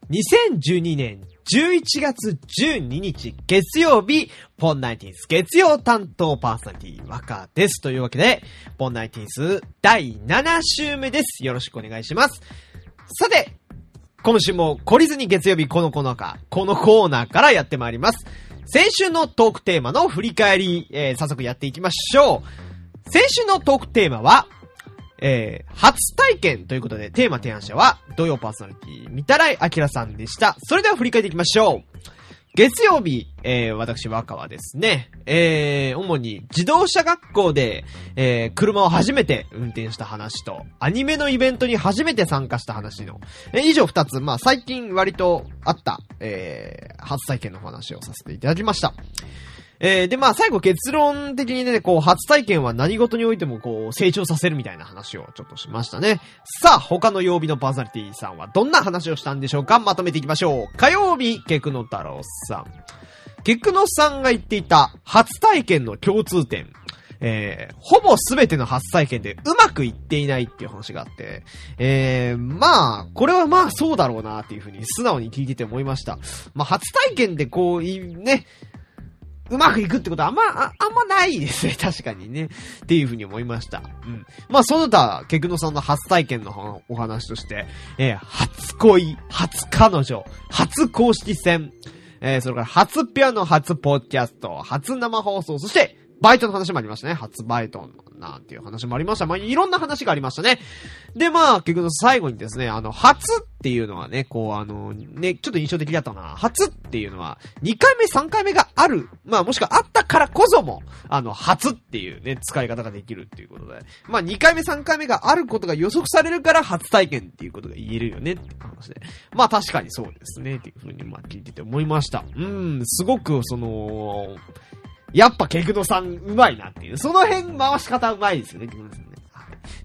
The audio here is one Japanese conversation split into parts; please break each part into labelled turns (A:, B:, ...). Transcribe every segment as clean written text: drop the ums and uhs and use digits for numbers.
A: 2012年11月12日月曜日、ポンナイティース月曜担当パーソナリティ若です。というわけで、ポンナイティース第7週目です。よろしくお願いします。さて、今週も懲りずに月曜日このコーナーからやってまいります。先週のトークテーマの振り返り、早速やっていきましょう。先週のトークテーマは、初体験ということで、テーマ提案者は、土曜パーソナリティ、御手洗明さんでした。それでは振り返っていきましょう。月曜日、私、若はですね、主に自動車学校で、車を初めて運転した話と、アニメのイベントに初めて参加した話の、以上2つ、最近割とあった、初体験の話をさせていただきました。で、最後結論的にね、初体験は何事においても成長させるみたいな話をちょっとしましたね。さあ、他の曜日のパーソナリティさんはどんな話をしたんでしょうか。まとめていきましょう。火曜日、ケクノ太郎さん。ケクノさんが言っていた初体験の共通点。ほぼすべての初体験でうまくいっていないっていう話があって、これはそうだろうなっていうふうに素直に聞いてて思いました。初体験でうまくいくってことはあんまないですね。確かにね。っていうふうに思いました。その他、ケクノさんの初体験のお話として、初恋、初彼女、初公式戦、それから初ピアノ、初ポッドキャスト、初生放送、そして、バイトの話もありましたね。初バイトなんていう話もありました。いろんな話がありましたね。で、結局最後にですね、初っていうのはね、ちょっと印象的だったな。初っていうのは、2回目、3回目がある。もしくはあったからこそも、初っていうね、使い方ができるっていうことで。2回目、3回目があることが予測されるから初体験っていうことが言えるよねっていう話で。確かにそうですね、っていうふうに聞いてて思いました。すごく、やっぱケクノさんうまいなっていう。その辺回し方うまいですよね、ケクノさんね。はい。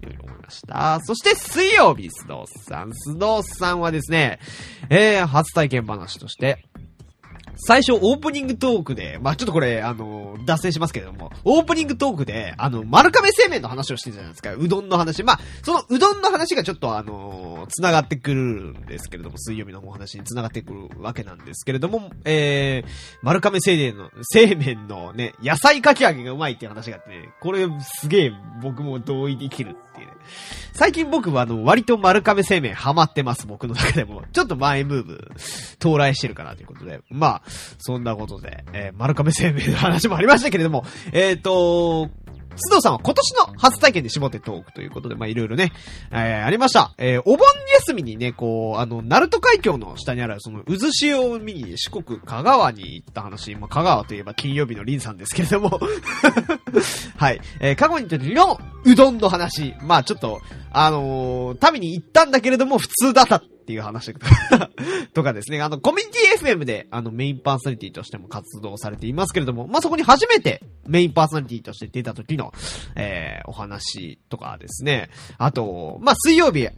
A: いうふうに思いました。そして水曜日、須藤さんはですね、初体験話として、最初オープニングトークで、ちょっとこれ、脱線しますけれども、オープニングトークで、丸亀製麺の話をしてるじゃないですか。うどんの話。そのうどんの話がちょっと繋がってくるんですけれども、水曜日のお話に繋がってくるわけなんですけれども、丸亀製麺のね、野菜かき揚げがうまいっていう話があってね、これすげえ僕も同意できるっていうね。最近僕は割と丸亀製麺ハマってます、僕の中でも。ちょっと前ムーブ、到来してるかなということで。そんなことで、丸亀製麺の話もありましたけれども、須藤さんは今年の初体験で絞ってトークということで、いろいろね、ありました。お盆休みにね、鳴門海峡の下にある、渦潮を見に四国香川に行った話、香川といえば金曜日のリンさんですけれども、はい。香川に行った時のうどんの話、ちょっと、旅に行ったんだけれども、普通だったっていう話とかですね、コミュニティ FM で、メインパーソナリティとしても活動されていますけれども、そこに初めてメインパーソナリティとして出た時の、お話とかですね、あと、水曜日、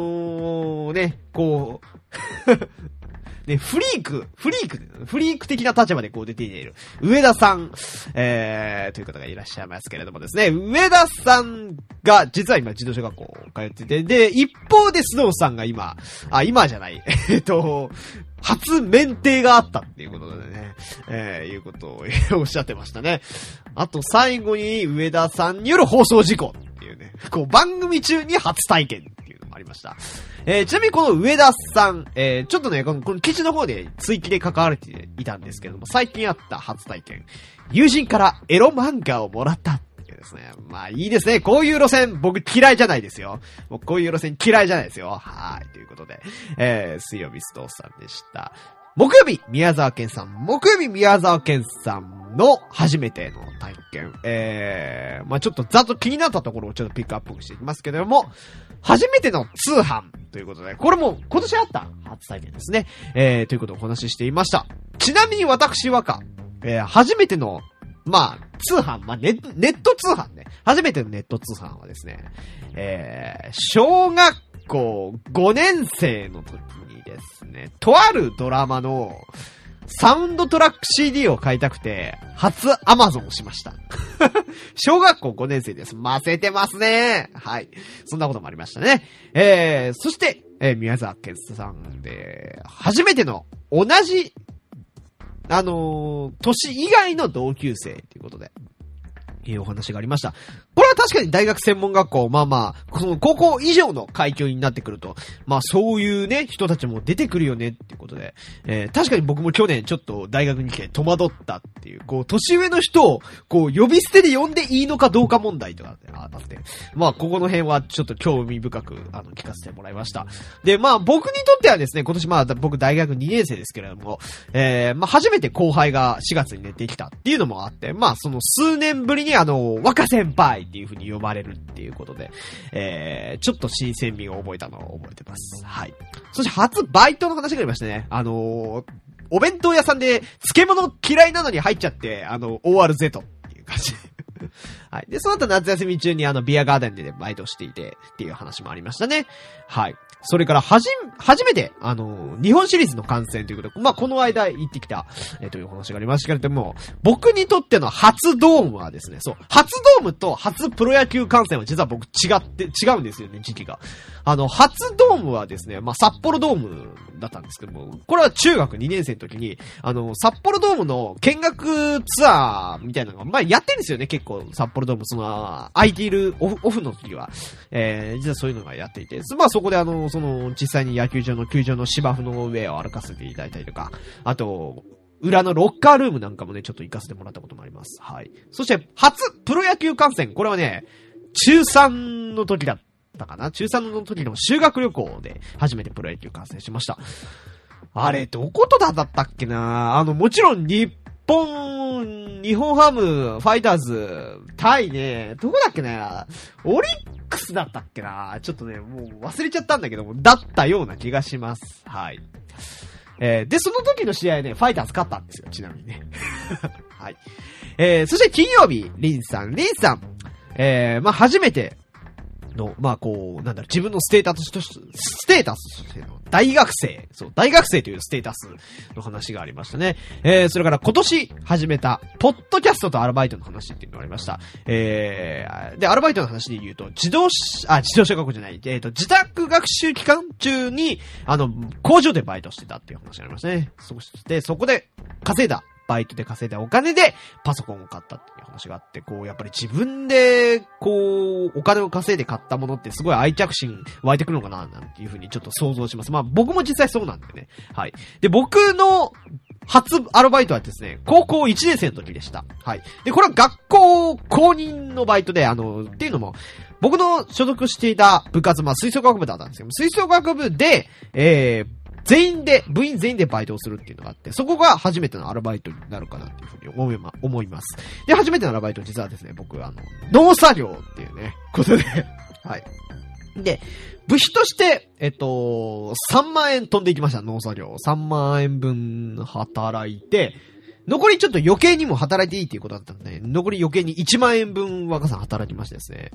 A: ね、フリーク的な立場で出ている、上田さん、という方がいらっしゃいますけれどもですね、上田さんが、実は今自動車学校通ってて、で、一方で須藤さんが今じゃない、初免停があったっていうことでね、いうことをおっしゃってましたね。あと最後に上田さんによる放送事故っていうね、番組中に初体験っていうのもありました。ちなみにこの上田さん、ちょっとね、この記事の方で追記で関われていたんですけれども、最近あった初体験。友人からエロ漫画をもらったっていうですね。いいですね。こういう路線、僕嫌いじゃないですよ。こういう路線嫌いじゃないですよ。はい。ということで、水曜日須藤さんでした。木曜日、宮沢健さんの初めての体験。ちょっとざっと気になったところをちょっとピックアップしていきますけれども、初めての通販ということで、これも今年あった初体験ですね。ということをお話ししていました。ちなみに私若、初めての、通販、ネット通販ね。初めてのネット通販はですね、小学校5年生の時にですね、とあるドラマの、 サウンドトラック CD を買いたくて、初 Amazon をしました。小学校5年生です。ませてますね。はい。そんなこともありましたね。そして、宮沢健さんで、初めての同じ、年以外の同級生ということで、いうお話がありました。これは確かに大学専門学校、その高校以上の階級になってくると、そういうね、人たちも出てくるよねっていうことで、確かに僕も去年ちょっと大学に来て戸惑ったっていう、年上の人を、呼び捨てで呼んでいいのかどうか問題とかあって、ここの辺はちょっと興味深く、聞かせてもらいました。で、僕にとってはですね、今年僕大学2年生ですけれども、初めて後輩が4月にね、できたっていうのもあって、その数年ぶりに若先輩っていう風に呼ばれるっていうことで、ちょっと新鮮味を覚えたのを覚えてます。はい。そして初バイトの話がありましたね。お弁当屋さんで漬物嫌いなのに入っちゃって、ORZ っていう感じ。はい。で、その後夏休み中にビアガーデンでバイトしていてっていう話もありましたね。はい。それから初めて、日本シリーズの観戦ということで、この間行ってきた、というお話がありましたけれども、僕にとっての初ドームはですね、初ドームと初プロ野球観戦は実は僕違うんですよね、時期が。初ドームはですね、札幌ドームだったんですけども、これは中学2年生の時に、札幌ドームの見学ツアーみたいなのが、やってるんですよね、結構、札幌ドーム、空いているオフの時は、実はそういうのがやっていて、そこで実際に球場の芝生の上を歩かせていただいたりとか、あと、裏のロッカールームなんかもね、ちょっと行かせてもらったこともあります。はい。そして、初プロ野球観戦、これはね、中3の時だったかな？中3の時の修学旅行で初めてプロ野球観戦しました。あれ、どことだったっけな？もちろん日本ハム、ファイターズ、タイね、どこだっけな？オリックスだったっけな？ちょっとね、もう忘れちゃったんだけども、だったような気がします。はい。で、その時の試合ね、ファイターズ勝ったんですよ、ちなみにね。はい。そして金曜日、リンさん。初めての、自分のステータスとしての大学生というステータスの話がありましたね。それから今年始めた、ポッドキャストとアルバイトの話っていうのがありました。で、アルバイトの話で言うと、自動車学校じゃない、自宅学習期間中に、工場でバイトしてたっていう話がありましたね。そして、そこでバイトで稼いだお金でパソコンを買ったっていう話があって、やっぱり自分で、お金を稼いで買ったものってすごい愛着心湧いてくるのかな、なんていうふうにちょっと想像します。僕も実際そうなんだよね。はい。で、僕の初アルバイトはですね、高校1年生の時でした。はい。で、これは学校公認のバイトで、っていうのも、僕の所属していた部活、吹奏楽部だったんですけど、吹奏楽部で、部員全員でバイトをするっていうのがあって、そこが初めてのアルバイトになるかなっていうふうに思います。で、初めてのアルバイト実はですね、僕、農作業っていうね、ことで、はい。で、部費として、3万円飛んでいきました、農作業。3万円分働いて、残りちょっと余計にも働いていいっていうことだったんで、残り余計に1万円分若さん働きましてですね、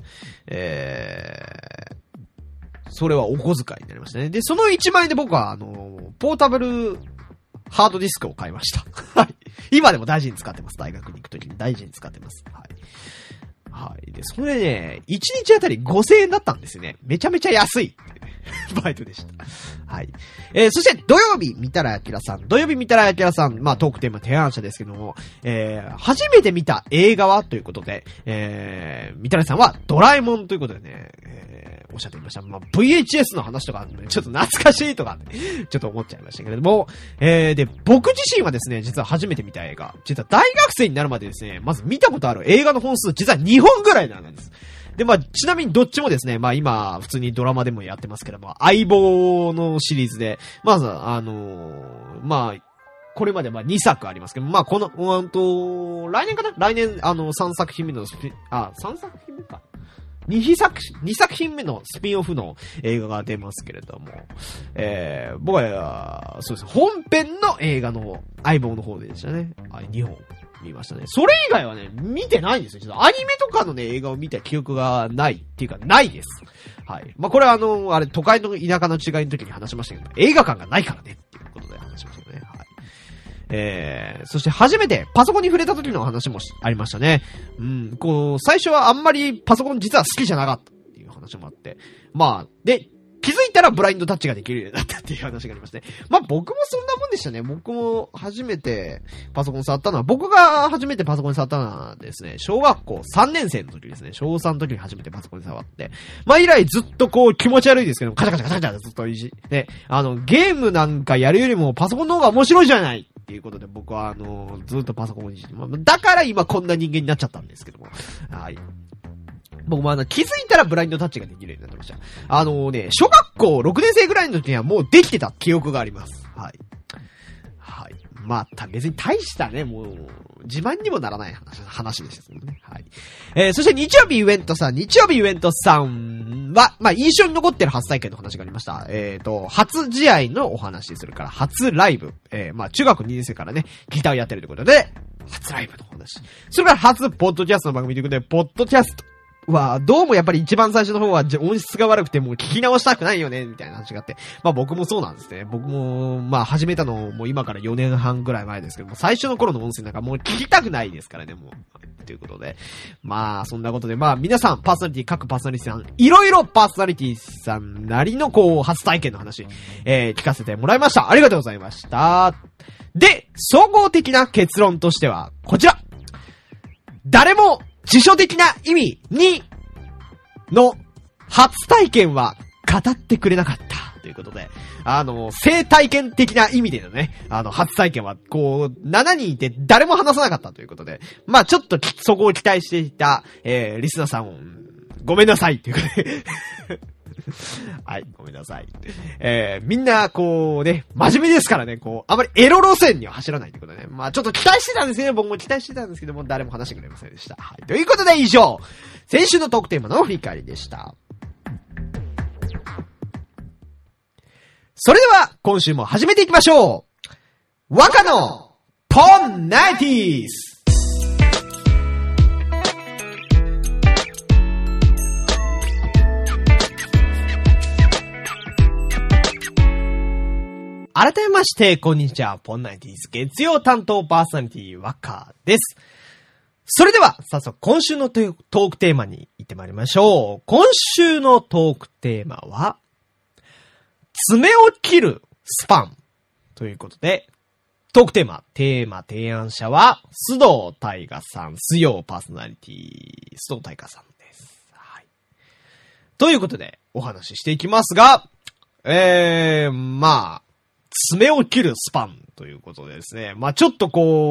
A: それはお小遣いになりましたね。で、その1万円で僕は、ポータブルハードディスクを買いました。はい。今でも大事に使ってます。大学に行くときに大事に使ってます。はい。はい。で、それね、1日あたり5000円だったんですよね。めちゃめちゃ安いっていうね、バイトでした。はい。そして土曜日、三田良明さん。トークテーマ提案者ですけども、初めて見た映画はということで、三田良さんはドラえもんということでね、おっしゃっていました。VHS の話とか、ちょっと懐かしいとか、ちょっと思っちゃいましたけれども、で、僕自身はですね、実は初めて見た映画、実は大学生になるまでですね、まず見たことある映画の本数、実は2本ぐらいなんです。で、ちなみにどっちもですね、今、普通にドラマでもやってますけども、相棒のシリーズで、まず、これまで2作ありますけど、この、来年かな？来年、3作品目の3作品目か。2作品目のスピンオフの映画が出ますけれども、僕は、そうです。本編の映画の相棒の方でしたね。2本見ましたね。それ以外はね、見てないんですよ。ちょっとアニメとかのね、映画を見た記憶がないっていうか、ないです。はい。これは都会の田舎の違いの時に話しましたけど、映画館がないからね、っていうことで話しましたよね。はい。 そして初めてパソコンに触れた時の話もありましたね。最初はあんまりパソコン実は好きじゃなかったっていう話もあって。で、気づいたらブラインドタッチができるようになったっていう話がありますね。僕もそんなもんでしたね。僕も初めてパソコン触ったのは、僕が初めてパソコンに触ったのはですね、小学校3年生の時ですね。小3の時に初めてパソコンに触って。以来ずっと気持ち悪いですけど、カチャカチャカチャカチャずっといじって、ゲームなんかやるよりもパソコンの方が面白いじゃないっていうことで僕はずっとパソコンをいじって、だから今こんな人間になっちゃったんですけども。はい。僕も気づいたらブラインドタッチができるようになってました。小学校6年生ぐらいの時にはもうできてた記憶があります。はい。はい。別に大したね、もう、自慢にもならない話でしたね。はい。そして日曜日イベントさんは、印象に残ってる初体験の話がありました。初試合のお話するから、初ライブ。中学2年生からね、ギターをやってるということで、初ライブのお話。それから初ポッドキャストの番組ということで、ポッドキャスト。どうもやっぱり一番最初の方は音質が悪くてもう聞き直したくないよね、みたいな話があって。僕もそうなんですね。僕も、始めたのも今から4年半ぐらい前ですけども、最初の頃の音声なんかもう聞きたくないですからね、もう。ということで。そんなことで、皆さん、各パーソナリティさん、いろいろパーソナリティさんなりの初体験の話、聞かせてもらいました。ありがとうございました。で、総合的な結論としては、こちら。誰も、辞書的な意味の初体験は語ってくれなかったということで、性体験的な意味でのね、初体験は7人いて誰も話さなかったということで、ちょっとそこを期待していた、リスナーさんごめんなさいっていうことではい、ごめんなさい。みんな、真面目ですからね、あまりエロ路線には走らないということでね。ちょっと期待してたんですね。僕も期待してたんですけども、誰も話してくれませんでした。はい。ということで以上、先週のトークテーマの振り返りでした。それでは、今週も始めていきましょう。和歌のポンナイティース。改めまして、こんにちは、ポンナイティーズ月曜担当パーソナリティ、ワカです。それでは、早速、今週のトークテーマに行ってまいりましょう。今週のトークテーマは、爪を切るスパンということで、トークテーマ提案者は、須藤大河さん、水曜パーソナリティ、須藤大河さんです。はい。ということで、お話ししていきますが、爪を切るスパンということでですね。ちょっと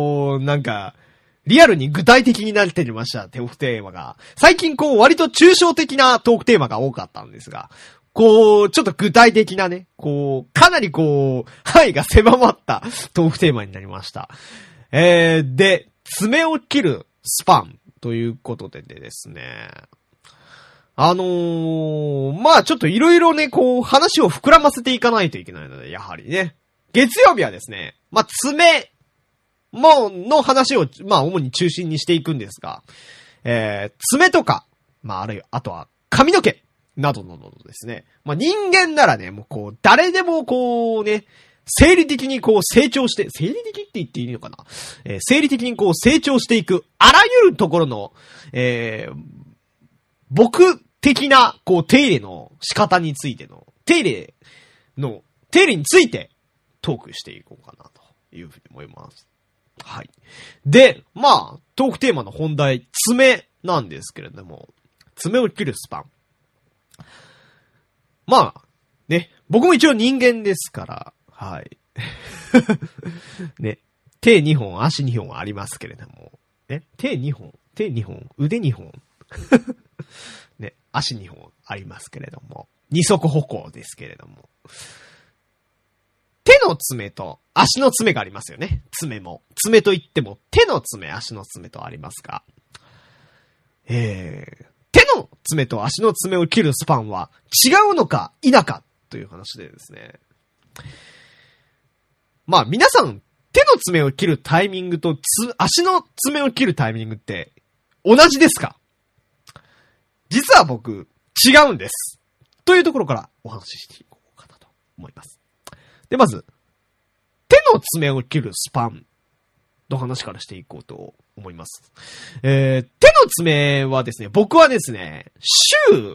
A: リアルに具体的になってきました、トークテーマが。最近割と抽象的なトークテーマが多かったんですが、ちょっと具体的なね、かなり範囲が狭まったトークテーマになりました。で、爪を切るスパンということでですね。ちょっといろいろね、話を膨らませていかないといけないので、やはりね。月曜日はですね、爪の話を、主に中心にしていくんですが、爪とか、あとは髪の毛などですね。人間ならね、誰でも生理的に成長して、生理的って言っていいのかな、生理的に成長していく、あらゆるところの、僕的な、手入れの仕方についての、手入れについてトークしていこうかなというふうに思います。はい。で、トークテーマの本題、爪なんですけれども、爪を切るスパン。僕も一応人間ですから、はい。ね、手2本、足2本ありますけれども、手2本、腕2本。ね、足2本ありますけれども、二足歩行ですけれども、手の爪と足の爪がありますよね。爪といっても手の爪、足の爪とありますが、手の爪と足の爪を切るスパンは違うのか否かという話でですね。皆さん手の爪を切るタイミングと足の爪を切るタイミングって同じですか？実は僕、違うんです。というところからお話ししていこうかなと思います。で、まず、手の爪を切るスパンと話からしていこうと思います。手の爪はですね、僕はですね、週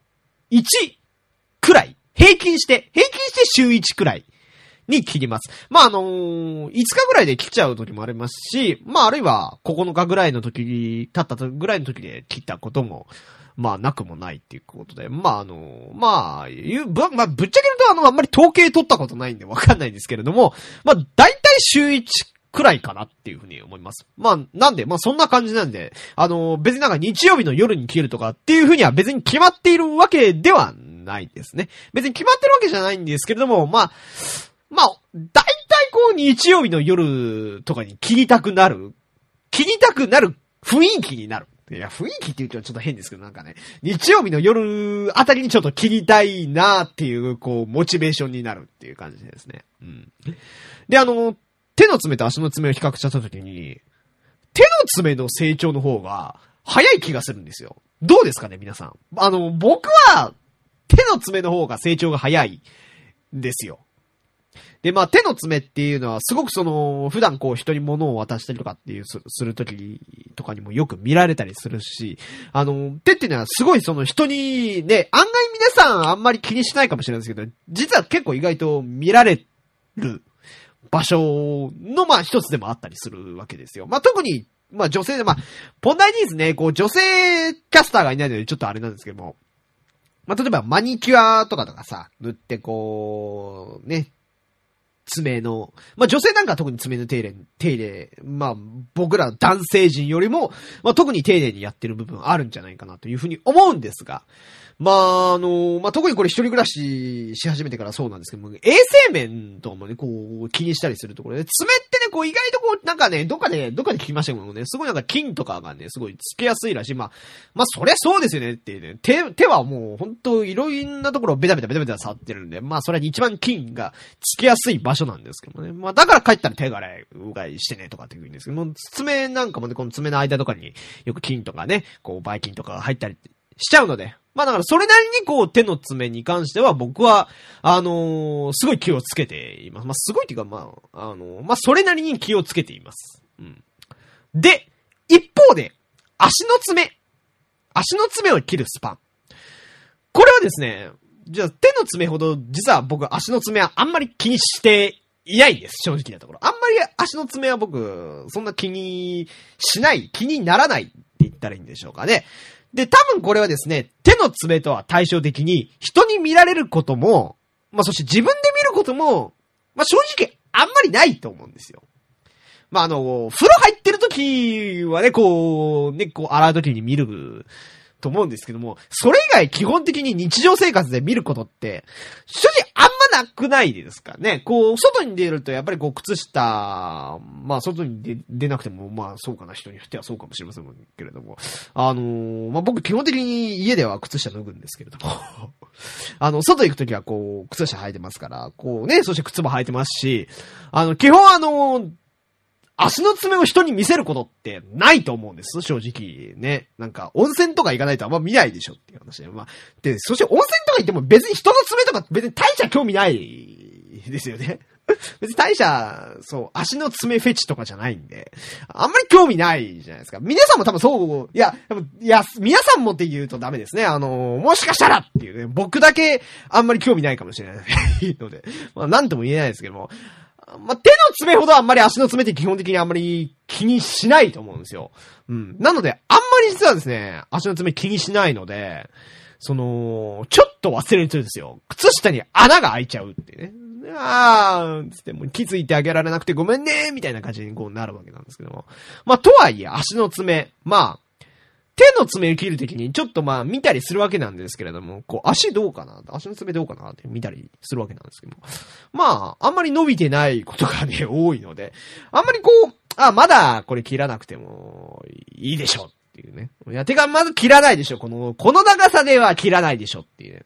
A: 1くらい、平均して週1くらいに切ります。まあ、5日ぐらいで切っちゃう時もありますし、まあ、あるいは9日ぐらいの時、経ったぐらいの時で切ったことも、まあ、なくもないっていうことで、まあ、ぶっちゃけるとあんまり統計取ったことないんでわかんないんですけれども、まあ、だいたい週1くらいかなっていうふうに思います。まあ、なんで、まあ、そんな感じなんで、別になんか日曜日の夜に切るとかっていうふうには別に決まっているわけではないですね。別に決まってるわけじゃないんですけれども、まあ、だいたいこう日曜日の夜とかに切りたくなる雰囲気になる。いや、雰囲気って言うとちょっと変ですけど、なんかね、日曜日の夜あたりにちょっと切りたいなっていう、こう、モチベーションになるっていう感じですね。うん。で、手の爪と足の爪を比較したときに、手の爪の成長の方が早い気がするんですよ。どうですかね、皆さん。僕は、手の爪の方が成長が早いんですよ。で、まあ、手の爪っていうのは、すごく普段こう人に物を渡したりとかっていう、するときとかにもよく見られたりするし、手っていうのはすごい人にね、案外皆さんあんまり気にしないかもしれないですけど、実は結構意外と見られる場所の、まあ、一つでもあったりするわけですよ。まあ、特に、まあ、女性で、まあ、ポンダイニーズね、こう、女性キャスターがいないのでちょっとあれなんですけども、まあ、例えばマニキュアとかさ、塗ってこう、ね、爪の、まあ、女性なんか特に爪の手入れ、まあ、僕ら男性陣よりも、まあ、特に丁寧にやってる部分あるんじゃないかなというふうに思うんですが、まあ、まあ、特にこれ一人暮らしし始めてからそうなんですけども、衛生面とかもね、こう、気にしたりするところで、爪ってね、こう、意外とこう、なんかね、どっかで聞きましたけどね、すごいなんか菌とかがね、すごいつけやすいらしい。まあ、そりゃそうですよねっていうね、手はもう、ほんと、いろんなところをベタベタ触ってるんで、まあ、それは一番菌がつけやすい場所なんですけどもね。まあ、だから帰ったら手洗いうがいしてね、とかって言うんですけども、爪なんかもね、この爪の間とかによく菌とかね、こう、ばい菌とかが入ったりしちゃうので、まあだからそれなりにこう手の爪に関しては僕は、すごい気をつけています。まあすごいっていうかまあ、まあそれなりに気をつけています。うん。で、一方で、足の爪を切るスパン。これはですね、じゃあ手の爪ほど実は僕足の爪はあんまり気にしていないんです。正直なところ。あんまり足の爪は僕、そんな気にならないって言ったらいいんでしょうかね。で、多分これはですね、手の爪とは対照的に、人に見られることも、まあ、そして自分で見ることも、まあ、正直、あんまりないと思うんですよ。まあ、風呂入ってる時はね、こう、洗う時に見ると思うんですけども、それ以外基本的に日常生活で見ることって、正直あんまなくないですかね。こう、外に出るとやっぱりこう、靴下、まあ、外に出なくても、まあ、そうかな、人によってはそうかもしれませんけれども、まあ、僕基本的に家では靴下脱ぐんですけれども、外行くときはこう、靴下履いてますから、こうね、そして靴も履いてますし、基本足の爪を人に見せることってないと思うんです、正直。ね。なんか、温泉とか行かないとあんま見ないでしょっていう話で。まあ、で、そして温泉とか行っても別に人の爪とか別に大した興味ないですよね。別に大した、そう、足の爪フェチとかじゃないんで、あんまり興味ないじゃないですか。皆さんも多分そう、いや、皆さんもって言うとダメですね。もしかしたらっていうね、僕だけあんまり興味ないかもしれないので、まあ、なんとも言えないですけども、まあ、手の爪ほどあんまり足の爪って基本的にあんまり気にしないと思うんですよ。うん。なので、あんまり実はですね、足の爪気にしないので、ちょっと忘れてるんですよ。靴下に穴が開いちゃうってね。つってもう気づいてあげられなくてごめんねみたいな感じにこうなるわけなんですけども。まあ、とはいえ足の爪、まあ、手の爪を切るときにちょっとまあ見たりするわけなんですけれども、こう足どうかな、足の爪どうかなって見たりするわけなんですけども。まあ、あんまり伸びてないことがね、多いので、あんまりこう、まだこれ切らなくてもいいでしょっていうね。いや、てかまず切らないでしょ。この長さでは切らないでしょっていうね。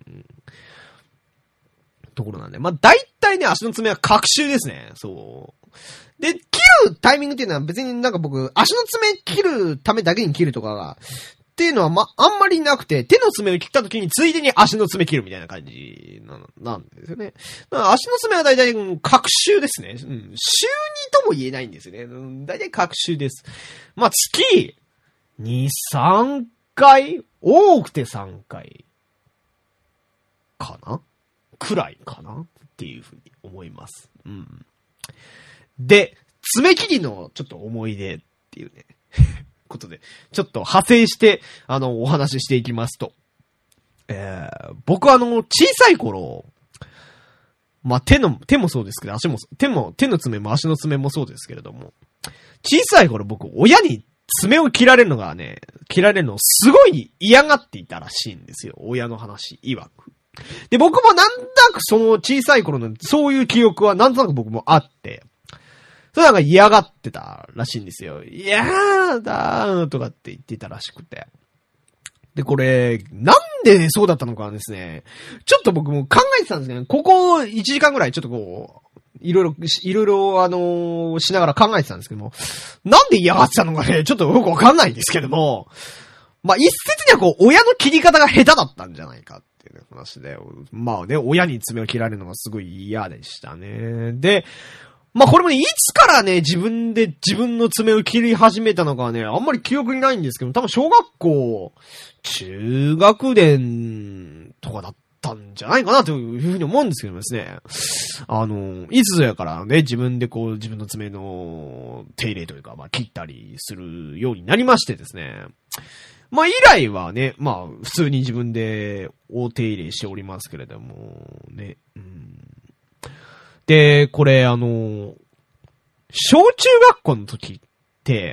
A: ところなんで。まあ、大体ね、足の爪は隔週ですね。そう。で、切るタイミングっていうのは別になんか僕、足の爪切るためだけに切るとかが、っていうのはあんまりなくて、手の爪を切った時についでに足の爪切るみたいな感じなのなんですよね。足の爪はだいたい隔週ですね。週2とも言えないんですよね。だいたい隔週です。まあ、月、2、3回多くて3回。かなくらいかなっていうふうに思います。うん。で、爪切りのちょっと思い出っていうね、ことで、ちょっと派生して、お話ししていきますと。僕は小さい頃、まあ、手もそうですけど、手の爪も足の爪もそうですけれども、小さい頃僕、親に爪を切られるのをすごい嫌がっていたらしいんですよ。親の話、曰く。で、僕もなんとなくその小さい頃のそういう記憶はなんとなく僕もあって、それなんか嫌がってたらしいんですよ。いやーだーとかって言ってたらしくて。で、これ、なんでそうだったのかですね。ちょっと僕も考えてたんですけど、ここ1時間ぐらいちょっとこう、いろいろしながら考えてたんですけども、なんで嫌がってたのかね、ちょっとよくわかんないんですけども、まあ、一説にはこう、親の切り方が下手だったんじゃないかっていう話で、まあね、親に爪を切られるのがすごい嫌でしたね。で、まあこれもね、いつからね、自分の爪を切り始めたのかはね、あんまり記憶にないんですけど、多分小学校、中学年とかだったんじゃないかなというふうに思うんですけどもですね。いつぞやからね、自分でこう、自分の爪の手入れというか、まあ切ったりするようになりましてですね。まあ以来はね、まあ普通に自分でお手入れしておりますけれども、ね、で、これ小中学校の時って、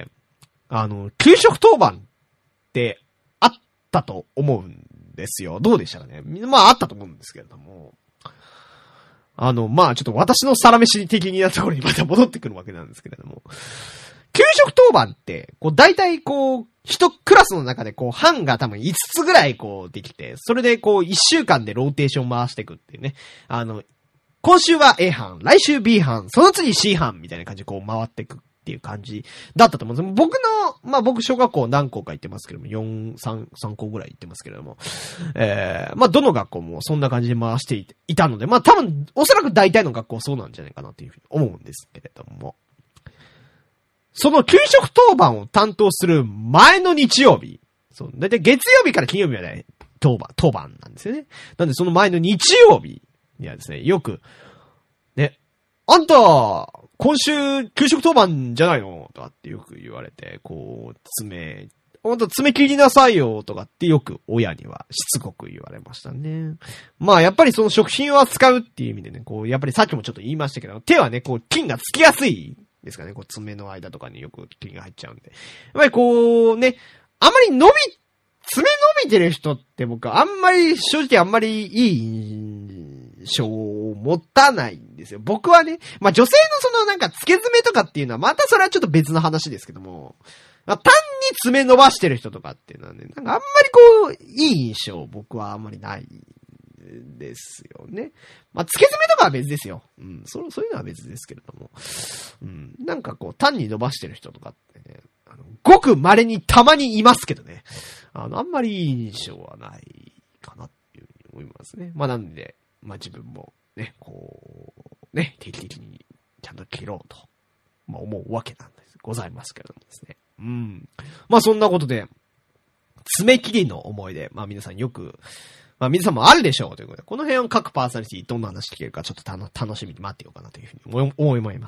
A: 給食当番ってあったと思うんですよ。どうでしたかね。まああったと思うんですけれども。まあちょっと私のサラメシ的なところにまた戻ってくるわけなんですけれども。給食当番って、こう大体こう、一クラスの中でこう、班が多分5つぐらいこうできて、それでこう1週間でローテーション回していくっていうね。今週は A 班、来週 B 班、その次 C 班みたいな感じでこう回っていくっていう感じだったと思うんです。僕小学校何校か行ってますけども、3校ぐらい行ってますけれども、まあどの学校もそんな感じで回していたので、まあ多分、おそらく大体の学校そうなんじゃないかなというふうに思うんですけれども、その給食当番を担当する前の日曜日、そう、だいたい月曜日から金曜日まで当番なんですよね。なんでその前の日曜日にはですね、よく、ね、あんた、今週給食当番じゃないのとかってよく言われて、こう、爪切りなさいよとかってよく親にはしつこく言われましたね。まあやっぱりその食品を扱うっていう意味でね、こう、やっぱりさっきもちょっと言いましたけど、手はね、こう、菌がつきやすいですかね、こう、爪の間とかによく菌が入っちゃうんで。やっぱりこう、ね、あんまり爪伸びてる人って僕正直あんまりいい印象を持たないんですよ。僕はね、まあ女性のそのなんか付け爪とかっていうのはまたそれはちょっと別の話ですけども、まあ、単に爪伸ばしてる人とかっていうのはね、なんかあんまりこう、いい印象僕はあんまりないですよね。まあ付け爪とかは別ですよ。うん、そういうのは別ですけれども。うん、なんかこう、単に伸ばしてる人とかってね、ごく稀にたまにいますけどね。あんまりいい印象はないかなっていうふうに思いますね。まあなんで、まあ自分もね、こう、ね、定期的にちゃんと切ろうと、まあ思うわけなんです。ございますけれどもですね。うん。まあそんなことで、爪切りの思い出、まあ皆さんよく、まあ皆さんもあるでしょうということで、この辺を各パーソナリティどんな話聞けるかちょっと楽しみに待ってようかなというふうに思います。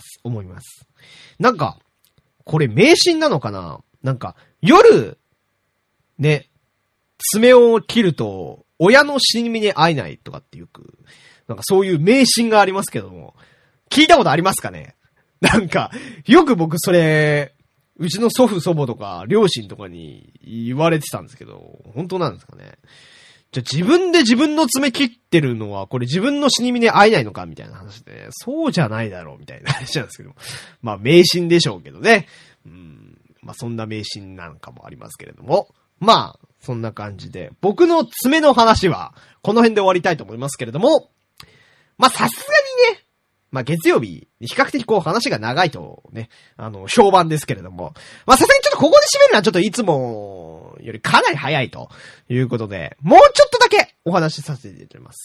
A: なんか、これ迷信なのかな？なんか、夜、ね、爪を切ると、親の死に目に会えないとかってよく、なんかそういう迷信がありますけども、聞いたことありますかね？なんか、よく僕それ、うちの祖父祖母とか、両親とかに言われてたんですけど、本当なんですかね？じゃあ自分で自分の爪切ってるのは、これ自分の死に目に会えないのかみたいな話で、そうじゃないだろうみたいな話なんですけど、まあ迷信でしょうけどね。まあそんな迷信なんかもありますけれども、まあそんな感じで、僕の爪の話はこの辺で終わりたいと思いますけれども、まあさすがにね、まあ月曜日、比較的こう話が長いとね、評判ですけれども、まあさすがにちょっとここで締めるのはちょっといつもよりかなり早いということで、もうちょっとだけお話しさせていただきます。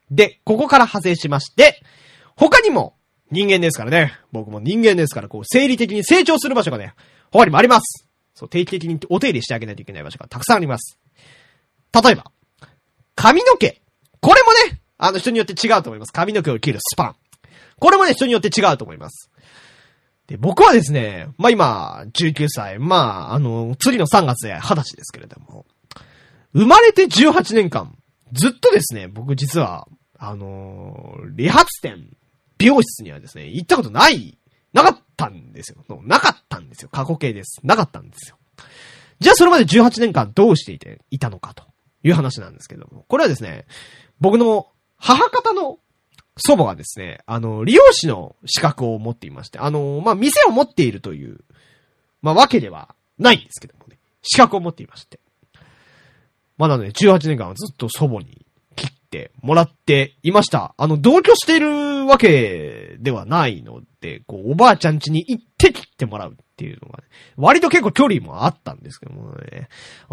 A: で、ここから派生しまして、他にも人間ですからね。僕も人間ですから、こう、生理的に成長する場所がね、他にもあります。そう、定期的にお手入れしてあげないといけない場所がたくさんあります。例えば、髪の毛。これもね、人によって違うと思います。髪の毛を切るスパン。これもね、人によって違うと思います。で、僕はですね、今、19歳。次の3月で20歳ですけれども、生まれて18年間、ずっとですね、僕実は、理髪店、美容室にはですね、行ったことなかったんですよ。なかったんですよ。過去形です。なかったんですよ。じゃあそれまで18年間どうしていたのかという話なんですけども、これはですね、僕の母方の祖母がですね、理容師の資格を持っていまして、店を持っているという、わけではないんですけどもね、資格を持っていまして。なので、18年間はずっと祖母に切ってもらっていました。同居しているわけではないので、おばあちゃん家に行って切ってもらうっていうのがね、割と結構距離もあったんですけどもね、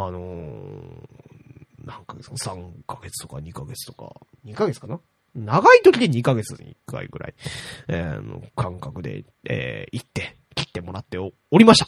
A: 何ヶ月か、3ヶ月とか2ヶ月とか、2ヶ月かな？長い時で2ヶ月に1回ぐらい、の感覚で、行って、切ってもらっておりました。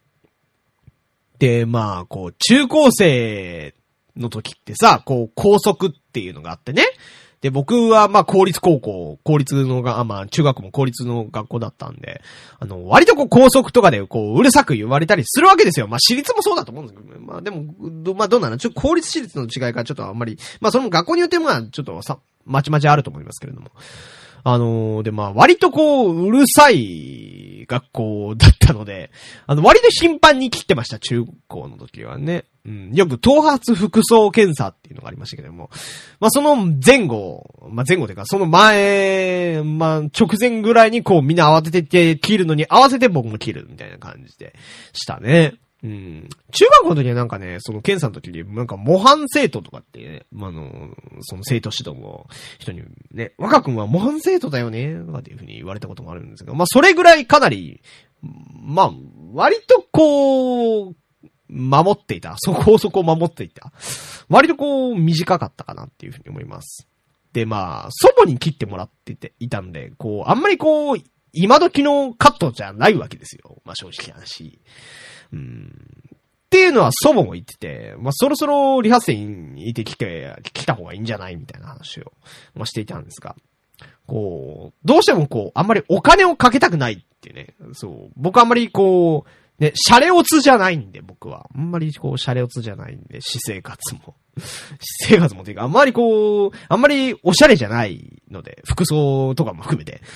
A: で、中高生の時ってさ、校則っていうのがあってね。で、僕は公立高校、中学も公立の学校だったんで、割と校則とかでうるさく言われたりするわけですよ。私立もそうだと思うんですけど、でも、どうなの？公立私立の違いかちょっとあんまり、その学校によってちょっとまちまちあると思いますけれども。割とうるさい学校だったので、割と頻繁に切ってました、中高の時はね。よく頭髪服装検査っていうのがありましたけども。その前後というか、その前、直前ぐらいにみんな慌てて切るのに合わせて僕も切るみたいな感じでしたね。中学校の時はなんかね、その検査の時に模範生徒とかってね、その生徒指導の人にね、若君は模範生徒だよね、とかっていう風に言われたこともあるんですけど、それぐらいかなり、割と守っていた。そこを守っていた。割と短かったかなっていう風に思います。で、祖母に切ってもらっていたんで、あんまり今時のカットじゃないわけですよ。正直な話。っていうのは祖母も言ってて、そろそろ理髪店にいて来た方がいいんじゃないみたいな話を、していたんですが、どうしてもあんまりお金をかけたくないってね、そう、僕あんまりね、シャレオツじゃないんで、僕は。あんまりシャレオツじゃないんで、私生活もっていうか、あんまりおしゃれじゃないので、服装とかも含めて。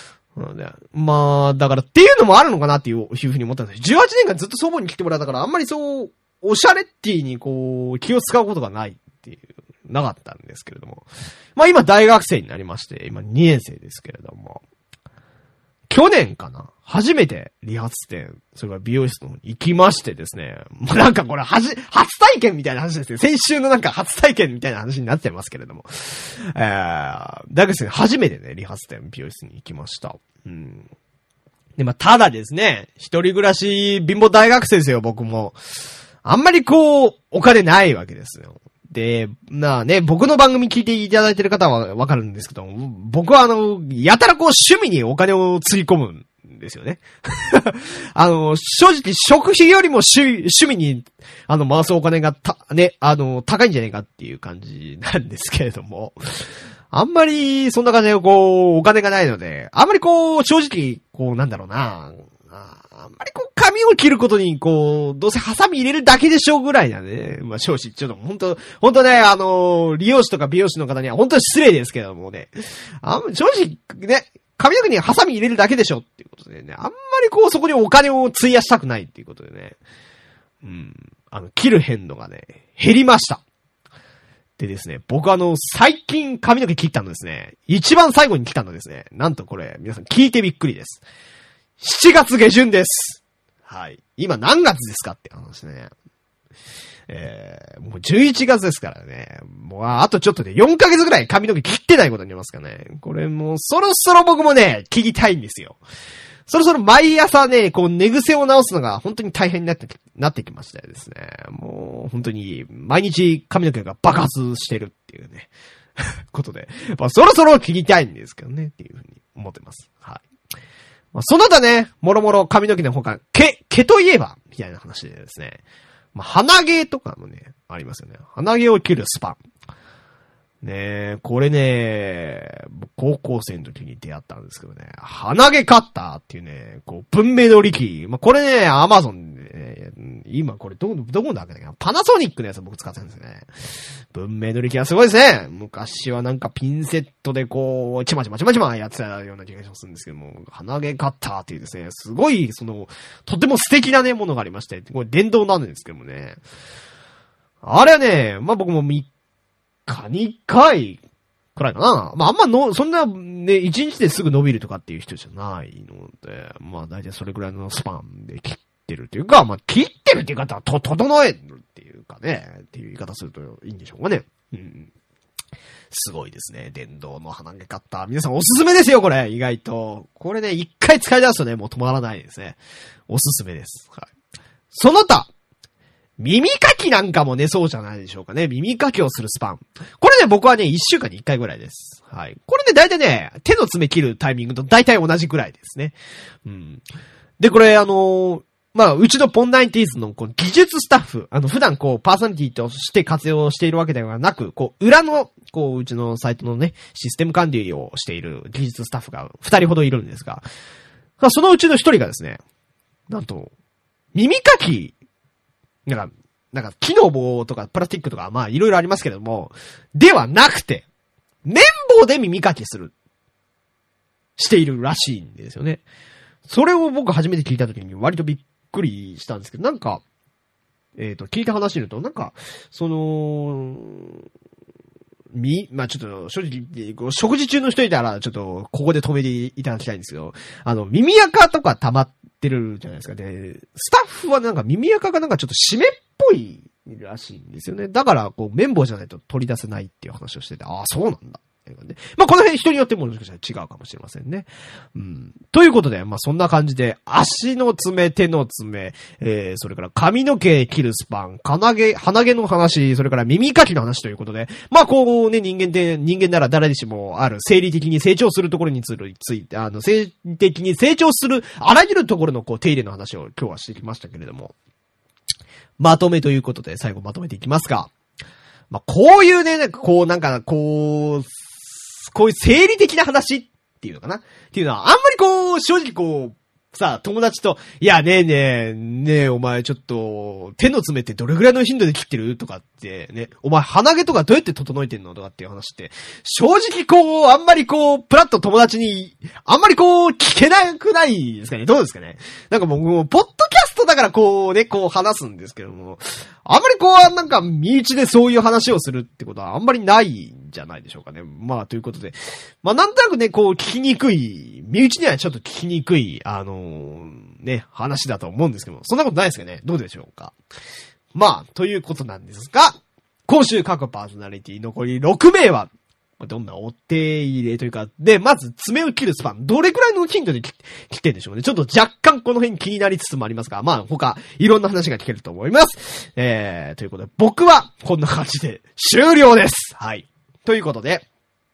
A: だからっていうのもあるのかなっていうふうに思ったんです。18年間ずっと祖母に来てもらったから、あんまりおしゃれっティに気を使うことがないっていう、なかったんですけれども。今大学生になりまして、今2年生ですけれども。去年かな？初めて理髪店、それから美容室の方に行きましてですね。これ初体験みたいな話ですよ。先週の初体験みたいな話になってますけれども。大学生初めてね、理髪店、美容室に行きました。で、ただですね、一人暮らし、貧乏大学生ですよ、僕も。あんまりお金ないわけですよ。で、僕の番組聞いていただいてる方はわかるんですけど、僕はやたら趣味にお金をつぎ込むんですよね。正直食費よりも趣味に、回すお金が高いんじゃないかっていう感じなんですけれども、あんまりそんな感じでお金がないので、あんまり正直、あんまり髪を切ることに、どうせハサミ入れるだけでしょうぐらいなんでね。正直、ちょっと本当ね、理容師とか美容師の方には本当に失礼ですけどもね。正直ね、髪の毛にハサミ入れるだけでしょっていうことでね。あんまりそこにお金を費やしたくないっていうことでね。切る頻度がね、減りました。でですね、僕最近髪の毛切ったのですね。一番最後に切ったのですね。なんとこれ、皆さん聞いてびっくりです。7月下旬です。はい。今何月ですかって話ね。もう11月ですからね。もうあとちょっとで4ヶ月ぐらい髪の毛切ってないことになりますからね。これもうそろそろ僕もね、切りたいんですよ。そろそろ毎朝ね、寝癖を直すのが本当に大変になってきましたよですね。もう本当に毎日髪の毛が爆発してるっていうね。 ことで、まあそろそろ切りたいんですけどね、っていうふうに思ってます。はい。まあその他ね、もろもろ髪の毛の他、毛といえば、みたいな話でですね、まあ鼻毛とかもね、ありますよね。鼻毛を切るスパン。ねえ、これね、高校生の時に出会ったんですけどね、鼻毛カッターっていうね、こう、文明の利器。まあ、これね、アマゾンで、ね、今これどこだっけな、パナソニックのやつ僕使ってるんですよね。文明の利器はすごいですね。昔はなんかピンセットでこう、ちまちまやってたような気がするんですけども、鼻毛カッターっていうですね、すごい、とても素敵なね、ものがありまして、これ電動なんですけどもね。あれはね、まあ、僕も2回くらいかな。まあ、あんまそんなね、1日ですぐ伸びるとかっていう人じゃないので、まあ、大体それくらいのスパンで切ってるというか、まあ、切ってるっていう方は整えるっていうかね、っていう言い方するといいんでしょうかね。うん。すごいですね。電動の鼻毛カッター。皆さんおすすめですよ、これ。意外と。これね、一回使い出すとね、もう止まらないですね。おすすめです。はい。その他、耳かきなんかもね、そうじゃないでしょうかね。耳かきをするスパン。これね、僕はね、1週間に1回ぐらいです。はい。これね、だいたいね、手の爪切るタイミングとだいたい同じぐらいですね。うん。で、これまあ、うちのポンナインティーズのこう技術スタッフ、普段こう、パーソナリティとして活用しているわけではなく、こう、裏の、こう、うちのサイトのね、システム管理をしている技術スタッフが2人ほどいるんですが、そのうちの1人がですね、なんと、耳かき、なんか、木の棒とかプラスチックとか、まあ、いろいろありますけれども、ではなくて、綿棒で耳かきしているらしいんですよね。それを僕初めて聞いたときに割とびっくりしたんですけど、なんか、聞いた話によると、なんか、まあ、ちょっと、正直、食事中の人いたら、ちょっと、ここで止めていただきたいんですけど、耳垢とか溜まってるじゃないですか。で、スタッフはなんか耳垢がなんかちょっと湿っぽいらしいんですよね。だから、こう、綿棒じゃないと取り出せないっていう話をしてて、ああ、そうなんだ。まあ、この辺人によってもしかしたら違うかもしれませんね。うん。ということで、まあ、そんな感じで、足の爪、手の爪、それから髪の毛切るスパン、鼻毛の話、それから耳かきの話ということで、まあ、こうね、人間なら誰にしもある、生理的に成長するところについて、生理的に成長する、あらゆるところのこう、手入れの話を今日はしてきましたけれども、まとめということで、最後まとめていきますか。まあ、こういうね、こう、なんか、こういう生理的な話っていうのかなっていうのは、あんまりこう、正直こう、さ、友達と、いや、ねえ、お前ちょっと、手の爪ってどれぐらいの頻度で切ってるとかってね、お前鼻毛とかどうやって整えてんのとかっていう話って、正直こう、あんまりこう、プラッと友達に、あんまりこう、聞けなくないですかね。どうですかね。なんかもう、ポッドキャストだからこうね、こう話すんですけども、あんまりこう、なんか、身内でそういう話をするってことはあんまりないんじゃないでしょうかね。まあ、ということで。まあ、なんとなくね、こう、聞きにくい、身内にはちょっと聞きにくい、ね、話だと思うんですけども、そんなことないですかね。どうでしょうか。まあ、ということなんですが、今週各パーソナリティ残り6名は、どんなお手入れというか、で、まず爪を切るスパン、どれくらいの頻度で切ってんでしょうね。ちょっと若干この辺気になりつつもありますが、まあ他、いろんな話が聞けると思います。ということで、僕はこんな感じで終了です。はい。ということで、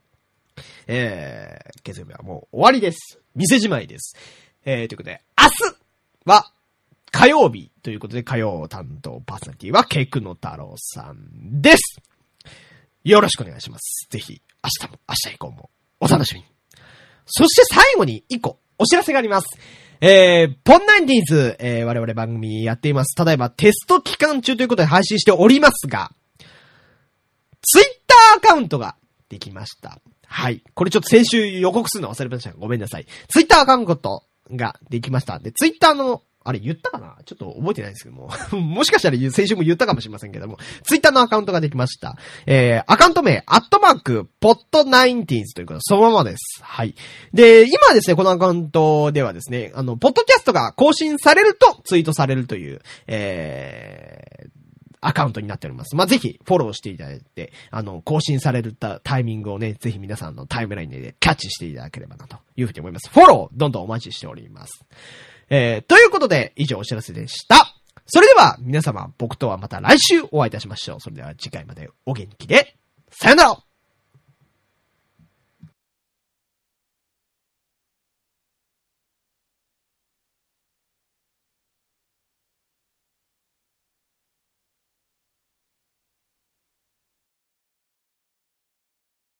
A: 月曜日はもう終わりです。店じまいです。ということで、明日は火曜日ということで、火曜担当パーソナリティはケクノ太郎さんです。よろしくお願いします。ぜひ、明日以降もお楽しみに。そして最後に1個お知らせがあります。ポンナインティーズ、我々番組やっています。ただいまテスト期間中ということで配信しておりますが、ツイッターアカウントができました。はい。これちょっと先週予告するの忘れました。ごめんなさい。ツイッターアカウントができました。で、ツイッターのあれ言ったかなちょっと覚えてないんですけども。もしかしたら先週も言ったかもしれませんけども。ツイッターのアカウントができました。アカウント名、@pod19s ということで、そのままです。はい。で、今ですね、このアカウントではですね、ポッドキャストが更新されるとツイートされるという、アカウントになっております。まあ、ぜひ、フォローしていただいて、更新されるタイミングをね、ぜひ皆さんのタイムラインでキャッチしていただければなというふうに思います。フォロー、どんどんお待ちしております。ということで、以上お知らせでした。それでは、皆様、僕とはまた来週お会いいたしましょう。それでは次回までお元気で、さよなら。